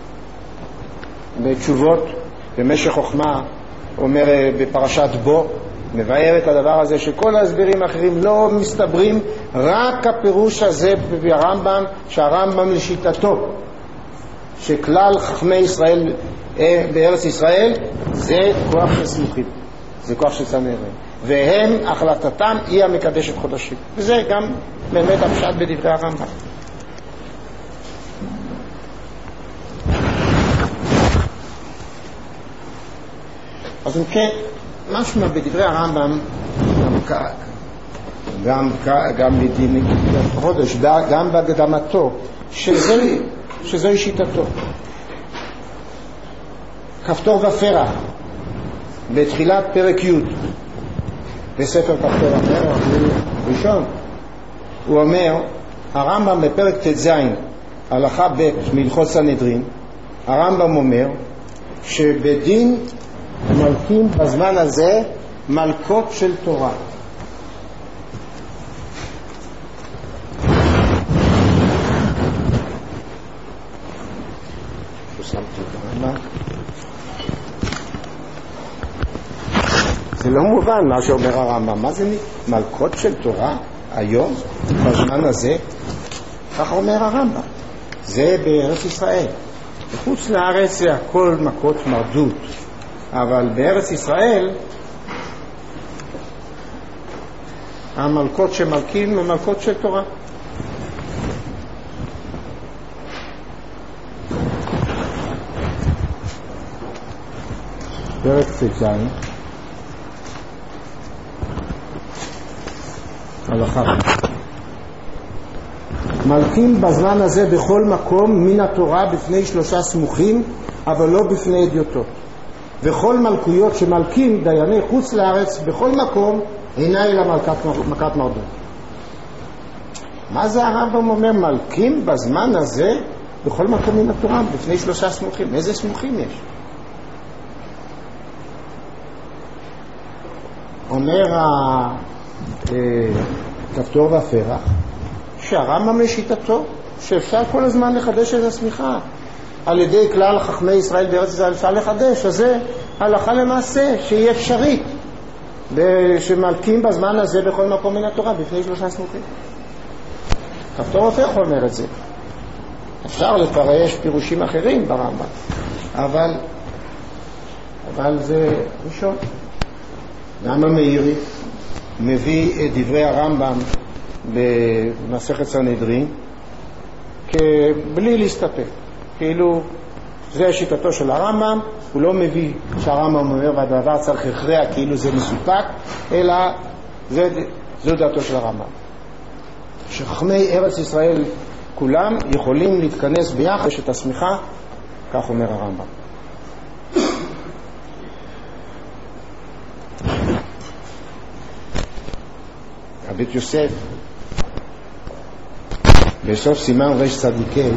בתשובות, ומשך חוכמה אומר בפרשת בו, מבאר את הדבר הזה שכל ההסברים האחרים לא מסתברים, רק הפירוש הזה ברמב"ם, שהרמב"ם לשיטתו שכלל חכמי ישראל בארץ ישראל זה כוח של סמוכים, זה כוח של סנהדרין, והם החלטתם היא המקדשת חודשים. וזה גם באמת הפשט בדברי הרמב"ם. אז אם כן, משמע בדברי הרמב"ם, גם, גם, גם בדין חודש, גם בהקדמתו, שזוהי, שזוהי שיטתו. כפתור ופרח, בתחילת פרק י' בספר כפתור ופרח, ראשון, הוא אומר, הרמב"ם בפרק ט"ז, הלכה ב' מהלכות סנהדרין, הרמב"ם אומר, שבדין מלכים בזמן הזה מלכות של תורה. זה לא מובן מה שאומר הרמב"ם. מה זה מלכות של תורה היום בזמן הזה? כך אומר הרמב"ם. זה בארץ ישראל. בחוץ לארץ זה הכל מכות מרדות, אבל בארץ ישראל המלכות שמלכים הם מלכות של תורה. פרק ט"ז הלכה, מלכים בזמן הזה בכל מקום מן התורה בפני שלושה סמוכים, אבל לא בפני אדיוטות. וכל מלכויות שמלכים דייני חוץ לארץ בכל מקום אינה אלא מלכת, מכת מרדות. מה זה הרמב"ם אומר מלכים בזמן הזה בכל מקום מן התורה בפני שלושה סמוכים? איזה סמוכים יש? אומר הכפתור והפרח שהרמב"ם לשיטתו שאפשר כל הזמן לחדש את הסמיכה על ידי כלל חכמי ישראל בארץ ישראל, אפשר לחדש. אז זה הלכה למעשה שהיא אפשרית שמלכים בזמן הזה בכל מקום מן התורה בפני שלושה סמוכים. כפתור והפרח אומר את זה. אפשר לפרש פירושים אחרים ברמב"ם, אבל אבל זה ראשון. גם המאירי מביא את דברי הרמב"ם במסכת סנהדרין בלי להסתפק, כאילו זה שיטתו של הרמב"ם. הוא לא מביא שהרמב"ם אומר והדבר צריך הכרע כאילו זה מסופק, אלא זה, זו דעתו של הרמב"ם, שחכמי ארץ ישראל כולם יכולים להתכנס ביחד את הסמיכה, כך אומר הרמב"ם. הבית יוסף בסוף סימן רש צדיקי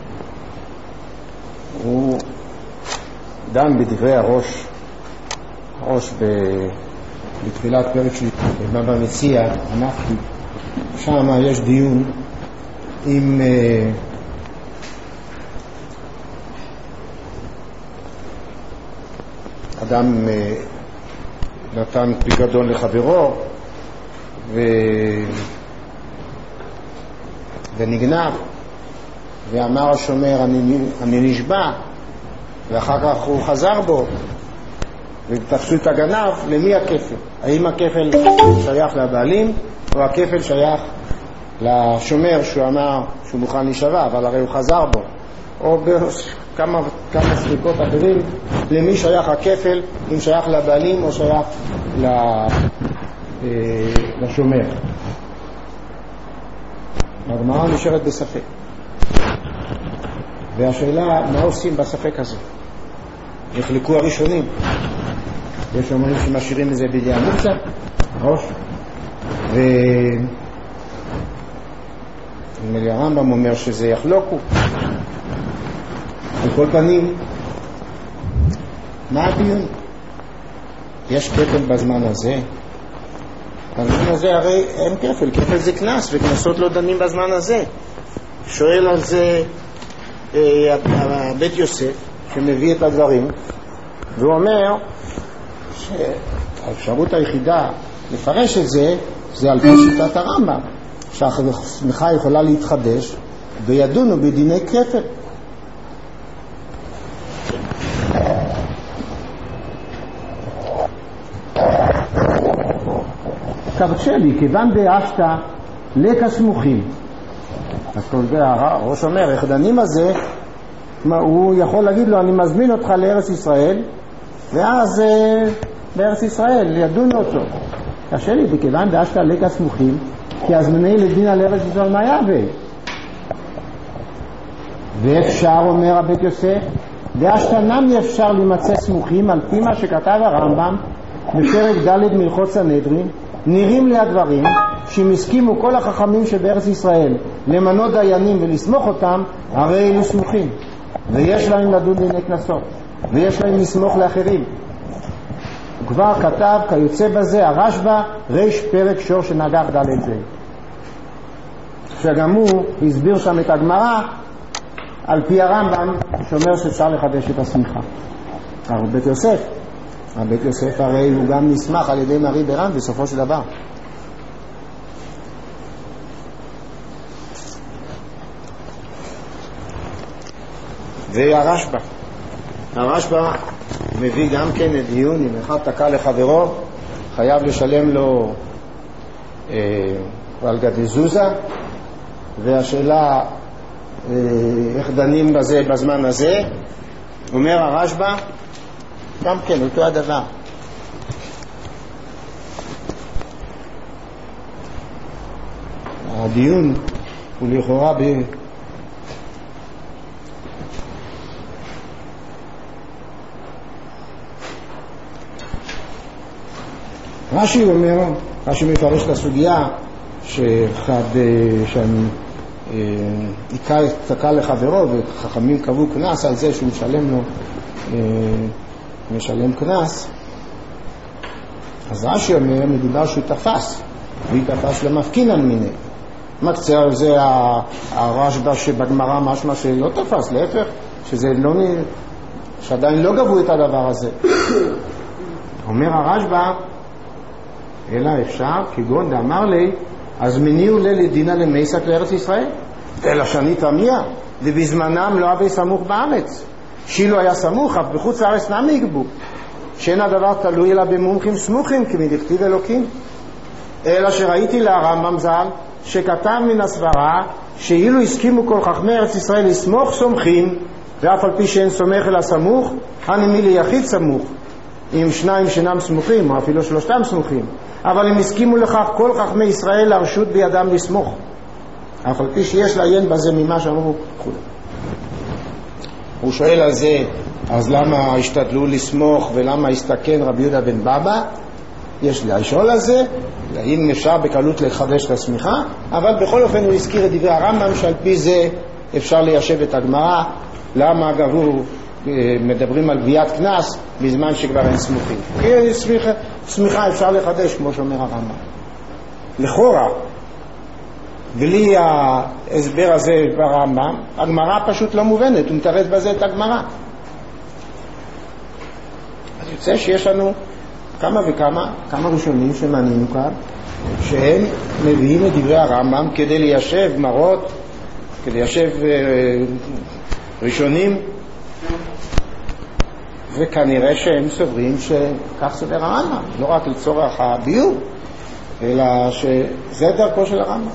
הוא דן בדברי הראש הראש בתחילת פרק שלי בבא מציע אנחנו שם יש דיון עם אדם נתן פיקדון לחברו ו... ונגנב, ואמר השומר אני, אני נשבע, ואחר כך הוא חזר בו ותפסו את הגנב. למי הכפל? האם הכפל שייך לבעלים או הכפל שייך לשומר שהוא אמר שהוא מוכן להישבע אבל הרי הוא חזר בו, או בכמה כמה סריקות אחרים למי שייך הכפל, אם שייך לבעלים או שייך לשומר. הגמרא נשארת בספק, והשאלה מה עושים בספק הזה. יחלקו הראשונים, יש אומרים שמשאירים את זה בידי המוקצה ראש, ומלי הרמב"ם אומר שזה יחלוקו. על כל פנים, מה הדיון? יש כפל בזמן הזה? בזמן הזה הרי אין כפל, כפל זה כנס, וכנסות לא דנים בזמן הזה. שואל על זה אה, בית יוסף שמביא את הדברים, והוא אומר שהאפשרות היחידה לפרש את זה זה על פי שיטת הרמב"ם, שהסמיכה יכולה להתחדש וידונו בדיני כפל. קרצ'לי, כיוון דאשתא לקה סמוכים. אז כל זה הראש אומר, איך דנים הזה, הוא יכול להגיד לו, אני מזמין אותך לארץ ישראל, ואז בארץ ישראל ידון אותו. קשה לי, בכיוון דאשת לקה סמוכים, כי הזמני לדין על ארץ ישראל מה יהווה? ואפשר, אומר הבית יוסף, דאשתנם אפשר להימצא סמוכים על פי מה שכתב הרמב"ם בפרק ד' מלכות סנהדרין. נראים לי הדברים שאם הסכימו כל החכמים שבארץ ישראל למנות דיינים ולסמוך אותם, הרי אלו סמוכים, ויש להם לדון דיני קנסות, ויש להם לסמוך לאחרים. הוא כבר כתב כיוצא בזה הרשב"א ריש פרק שור שנגח ד' זה, שגם הוא הסביר שם את הגמרא על פי הרמב"ם שאומר שאפשר לחדש את הסמיכה. אבל בית יוסף, הבית יוסף הרי הוא גם נסמך על ידי מרי ברם בסופו של דבר. והרשב"א הרשב"א מביא גם כן את דיון, אם אחד תקע לחברו חייב לשלם לו אה, על גדי זוזה, והשאלה אה, איך דנים בזה בזמן הזה. אומר הרשב"א גם כן אותו הדבר. הדיון הוא לכאורה ב... רש"י אומר, רש"י מפרש את הסוגיה שאחד שאני תקע לחברו וחכמים קבעו קנס על זה שהוא משלם לו משלם קנס. אז רש"י אומר מדובר שהוא תפס, והיא תפס למפקינן מיני. מקצה על זה הרשב"א שבגמרא משמע שלא תפס, להפך, שזה לא, שעדיין לא גבו את הדבר הזה. אומר הרשב"א אלא אפשר, כגון דאמר לי, אז מניעו לי לדינה למייסק לארץ ישראל. אלא שאני תמיה, ובזמנם לא אבי סמוך בארץ. שילו היה סמוך, אף בחוץ לארץ נמי יגבו. שאין הדבר תלוי אלא במומחים סמוכים, כמדכתיב אלוקים. אלא שראיתי להרמב"ם ז"ל, שכתב מן הסברה, שאילו הסכימו כל חכמי ארץ ישראל לסמוך סומכים, ואף על פי שאין סומך אלא סמוך, הנמי ליחיד סמוך. עם שניים שאינם סמוכים, או אפילו שלושתם סמוכים. אבל הם הסכימו לכך כל חכמי ישראל להרשות בידם לסמוך, אף על פי שיש לעיין בזה ממה שאמרו כולם. הוא שואל על זה, אז למה השתדלו לסמוך ולמה הסתכן רבי יהודה בן בבא? יש לי לשאול על זה, אם אפשר בקלות לחדש את הסמיכה, אבל בכל אופן הוא הזכיר את דברי הרמב"ם שעל פי זה אפשר ליישב את הגמרא, למה גבו מדברים על גביית קנס בזמן שכבר אין סמוכים. כי סמיכה, סמיכה אפשר לחדש כמו שאומר הרמב"ם. לכאורה, בלי ההסבר הזה ברמב"ם, הגמרא פשוט לא מובנת, הוא מתרץ בזה את הגמרא. אז יוצא שיש לנו כמה וכמה, כמה ראשונים שמעניינו כאן, שהם מביאים את דברי הרמב"ם כדי ליישב מרות, כדי ליישב ראשונים, וכנראה שהם סוברים שכך סובר הרמב"ם, לא רק לצורך הביור, אלא שזה דרכו של הרמב"ם.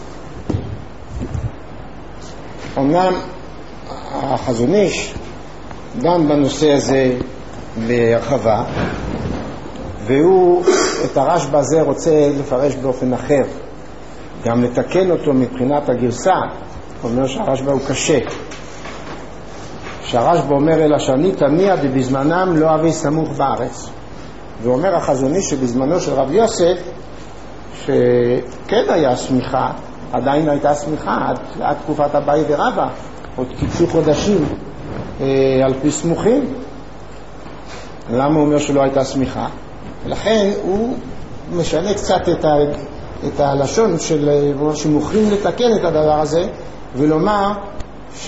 אומנם החזון איש דן בנושא הזה בהרחבה, והוא את הרשב"א הזה רוצה לפרש באופן אחר, גם לתקן אותו מבחינת הגרסה. הוא אומר שהרשב"א הוא קשה, שהרשב"א אומר אלא שאני תמיע ובזמנם לא אבי סמוך בארץ. ואומר החזון איש שבזמנו של רב יוסף שכן היה סמיכה, עדיין הייתה סמיכה עד, עד תקופת אביי ורבא, עוד קיצו חודשים אה, על פי סמוכים. למה הוא אומר שלא הייתה סמיכה? ולכן הוא משנה קצת את, ה, את הלשון של שמוכרים לתקן את הדבר הזה ולומר ש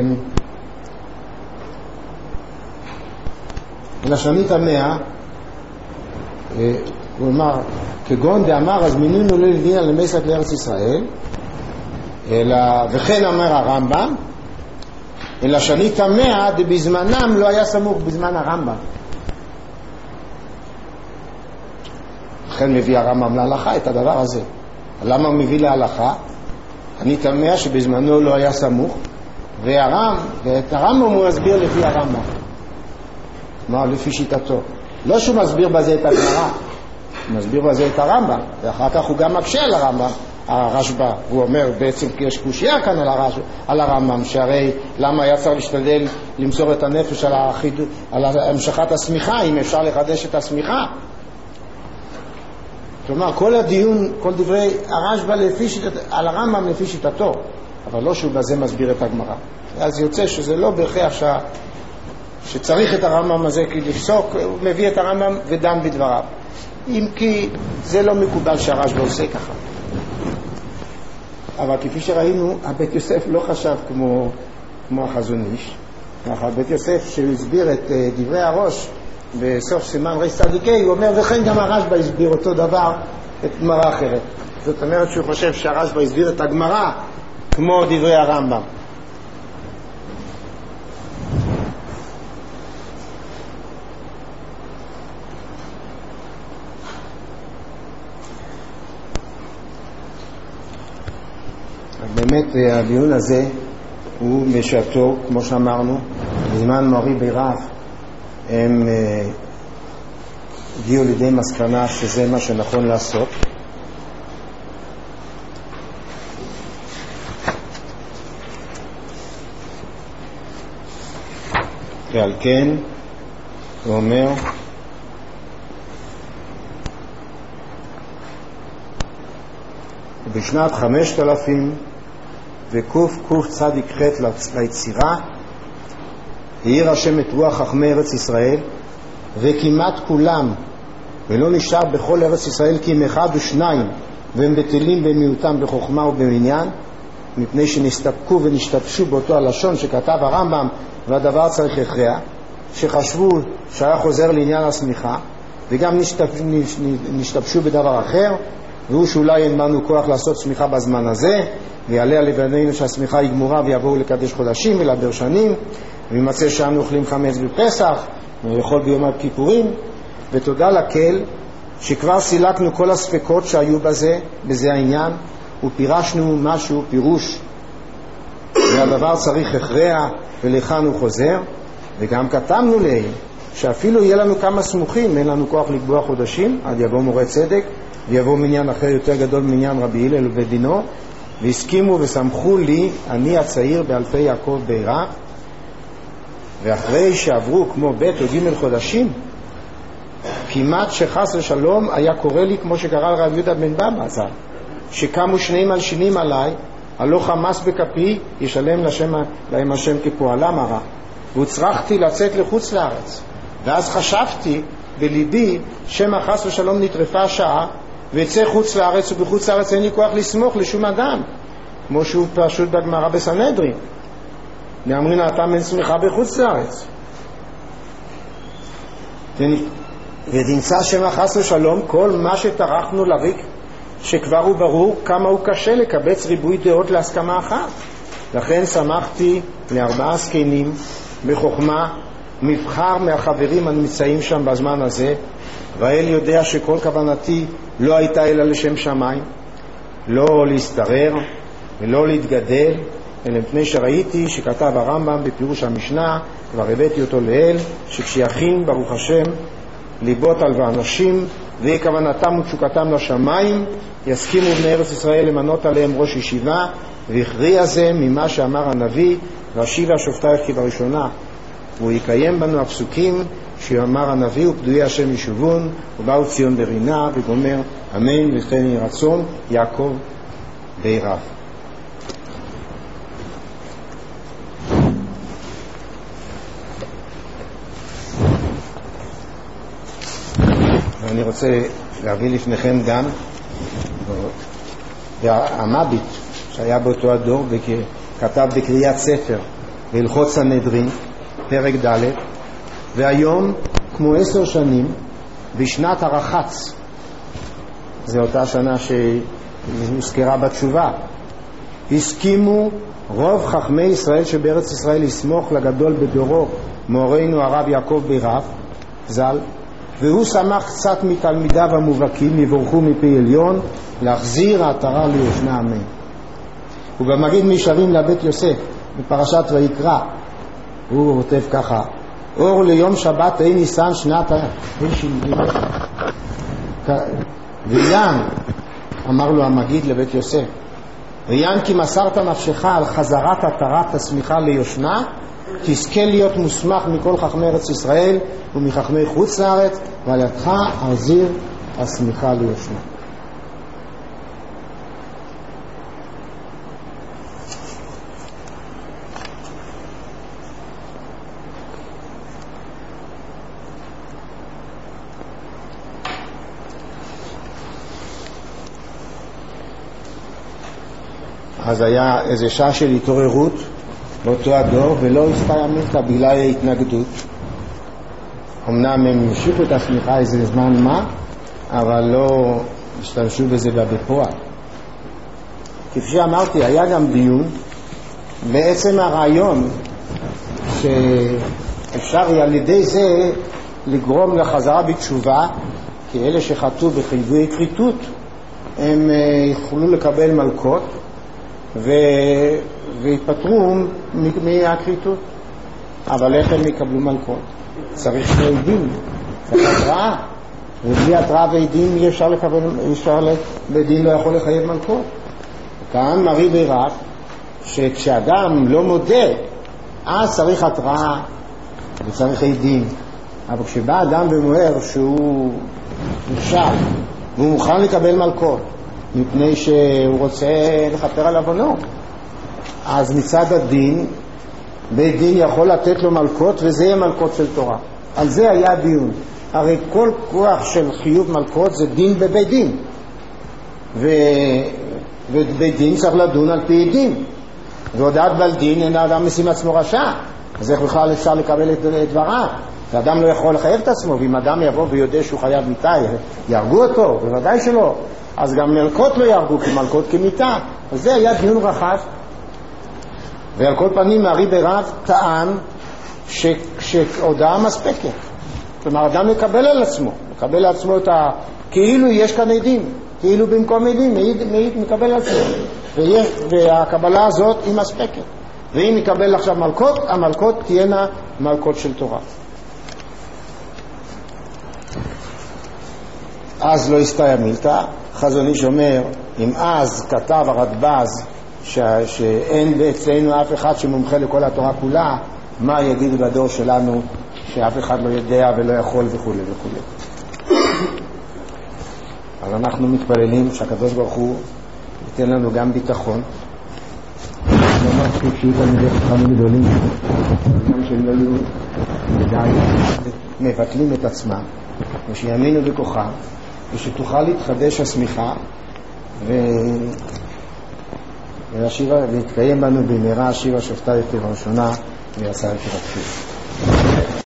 לשונית המאה, הוא אמר כגון דאמר אז מינינו לדין על למייסק לארץ ישראל, אלא וכן אמר הרמב"ם אלא שנית המאה בזמנם לא היה סמוך בזמן הרמב"ם. לכן מביא הרמב"ם להלכה את הדבר הזה, למה הוא מביא להלכה? אני תמה שבזמנו לא היה סמוך, והרם, ואת הרמב"ם הוא מסביר לפי הרמב"ם. מה? לפי שיטתו. לא שהוא מסביר בזה את הגמרא, הוא מסביר בזה את הרמב"ם, ואחר כך הוא גם מקשה על הרמב"ם, הרשב"א. הוא אומר בעצם כי יש קושיה כאן על, הרש... על הרמב"ם, שהרי למה היה צריך להשתדל למסור את הנפש על, החיד... על המשכת הסמיכה, אם אפשר לחדש את הסמיכה. כלומר, כל הדיון, כל דברי הרשב"א לפי שיטת... על הרמב"ם לפי שיטתו, אבל לא שהוא בזה מסביר את הגמרא. אז יוצא שזה לא בהכרח ש... שצריך את הרמב"ם הזה כדי לפסוק, הוא מביא את הרמב"ם ודן בדבריו. אם כי זה לא מקובל שהרשב"א עושה ככה. אבל כפי שראינו, הבית יוסף לא חשב כמו, כמו החזון איש. הבית יוסף שהסביר את דברי הראש בסוף סימן ריש צדיקי, הוא אומר, וכן גם הרשב"א הסביר אותו דבר את גמרא אחרת. זאת אומרת שהוא חושב שהרשב"א הסביר את הגמרא כמו דברי הרמב"ם. באמת הדיון הזה הוא בשעתו, כמו שאמרנו, בזמן מורי בירב הם הגיעו לידי מסקנה שזה מה שנכון לעשות. ועל כן הוא אומר בשנת חמשת אלפים וקוף קוף צדיק חט ליצירה העיר השם את רוח חכמי ארץ ישראל, וכמעט כולם, ולא נשאר בכל ארץ ישראל כי אם אחד ושניים, והם בטלים במיעוטם בחוכמה ובמניין, מפני שנסתפקו ונשתפשו באותו הלשון שכתב הרמב"ם, והדבר צריך הכרע, שחשבו שהיה חוזר לעניין הסמיכה, וגם נשתפ... נשתפשו בדבר אחר, והוא שאולי אין לנו כוח לעשות סמיכה בזמן הזה, ויעלה על לבנינו שהסמיכה היא גמורה ויבואו לקדש חודשים ולעבר שנים, וימצא שאנו אוכלים חמץ בפסח ולאכול ביום הכיפורים. ותודה לקהל שכבר סילקנו כל הספקות שהיו בזה, בזה העניין, ופירשנו משהו, פירוש, והדבר צריך הכרע ולכאן הוא חוזר. וגם כתבנו להם שאפילו יהיה לנו כמה סמוכים, אין לנו כוח לקבוע חודשים, עד יבוא מורה צדק ויבוא מניין אחר יותר גדול מניין רבי הלל ודינו, והסכימו וסמכו לי אני הצעיר באלפי יעקב בעירה. ואחרי שעברו כמו בית או ג' חודשים, כמעט שחס ושלום היה קורא לי כמו שקרא לרב יהודה בן בבא ז"ל, שקמו שני מלשינים עליי, הלא חמס בכפי ישלם לשם, להם השם כפועלם הרע. והוצרכתי לצאת לחוץ לארץ, ואז חשבתי בליבי שמא חס ושלום נטרפה השעה ויצא חוץ לארץ, ובחוץ לארץ אין לי כוח לסמוך לשום אדם, כמו שהוא פשוט בגמרא בסנהדרין, מאמרין האטם אין סמיכה בחוץ לארץ. ונמצא שמא חס ושלום כל מה שטרחנו לריק שכבר הוא ברור כמה הוא קשה לקבץ ריבוי דעות להסכמה אחת. לכן שמחתי לארבעה סקנים בחוכמה מבחר מהחברים הנמצאים שם בזמן הזה, והאל יודע שכל כוונתי לא הייתה אלא לשם שמיים, לא להסתרר ולא להתגדל, אלא מפני שראיתי שכתב הרמב"ם בפירוש המשנה, כבר הבאתי אותו לאל, שכשיכין ברוך השם ליבות על ואנשים ויהיה כוונתם ותשוקתם לשמיים, יסכימו בני ארץ ישראל למנות עליהם ראש ישיבה, והכריע זה ממה שאמר הנביא, והשיבה שופטייך כבראשונה. והוא יקיים בנו הפסוקים שאמר הנביא, ופדויי השם ישובון ובאו ציון ברינה, וגומר אמן וכן יהי רצון. יעקב בעירב. ואני רוצה להביא לפניכם גם המביט שהיה באותו הדור וכתב בקריאת ספר בהלכות סנהדרין פרק ד', והיום כמו עשר שנים בשנת הרחץ, זו אותה שנה שהוזכרה בתשובה, הסכימו רוב חכמי ישראל שבארץ ישראל לסמוך לגדול בדורו מורנו הרב יעקב בעירב ז"ל, והוא שמח קצת מתלמידיו המובהקים יבורכו מפי עליון להחזיר העטרה ליושנה אמן. ובמגיד מישרים לבית יוסף בפרשת ויקרא הוא כותב ככה: אור ליום שבת אין ניסן שנת אין שלבים. ויען, אמר לו המגיד לבית יוסף, ויען כי מסרת נפשך על חזרת עטרת השמיכה ליושנה, תזכה להיות מוסמך מכל חכמי ארץ ישראל ומחכמי חוץ לארץ, ועל ידך אחזיר השמיכה ליושנה. אז היה איזה שעה של התעוררות באותו הדור, ולא הסתיימת בגלל ההתנגדות. אמנם הם המשיכו את השמיכה איזה זמן מה, אבל לא השתמשו בזה בפועל. כפי שאמרתי, היה גם דיון בעצם הרעיון שאפשר על ידי זה לגרום לחזרה בתשובה, כי אלה שחטאו בחיובי כריתות הם יכולו לקבל מלכות ו... והתפטרו מהכריתות. אבל איך הם יקבלו מלכות? צריך שני עדים, צריך התראה, ובלי התראה ועדים אי אפשר לקבל, אי אפשר בדין לא יכול לחייב מלכות. כאן מרי ברב שכשאדם לא מודה אז צריך התראה וצריך עדים, אבל כשבא אדם ומואר שהוא נשאר והוא מוכן לקבל מלכות מפני שהוא רוצה לכפר על עוונו, אז מצד הדין בית דין יכול לתת לו מלכות, וזה יהיה מלכות של תורה. על זה היה דיון. הרי כל כוח של חיוב מלכות זה דין בבית דין, ו... ובית דין צריך לדון על פי דין, והודעת בעל דין אין האדם משים עצמו רשע, אז איך בכלל אפשר לקבל את דבריו? האדם לא יכול לחייב את עצמו, ואם אדם יבוא ויודע שהוא חייב מיתה ירגו אותו, בוודאי שלא. אז גם מלכות לא ירגו, כי מלכות כמיתה. אז זה היה דיון רחב. ועל כל פנים מרי ברב טען שהודעה מספקת. כלומר, אדם מקבל על עצמו, מקבל על עצמו את ה... כאילו יש כאן עדים, כאילו במקום עדים, מעיד, מעיד מקבל על עצמו. ויש, והקבלה הזאת היא מספקת. ואם יקבל עכשיו מלכות, המלכות תהיינה מלכות של תורה. אז לא הסתייע מילתא. חזון איש אומר, אם אז כתב הרדב"ז ש... שאין אצלנו אף אחד שמומחה לכל התורה כולה, מה יגידו בדור שלנו שאף אחד לא יודע ולא יכול וכו' וכו'. אז אנחנו מתפללים שהקדוש ברוך הוא ייתן לנו גם ביטחון, לא מספיק שיהיו תלמידי חכמים גדולים, גם שהם לא יהיו מדי מבטלים את עצמם, ושיאמינו בכוחם, ושתוכל להתחדש השמיכה ו... ולהשיבה, להתקיים בנו במהרה השיבה שופטה יותר ראשונה ויעשה יותר התפילה.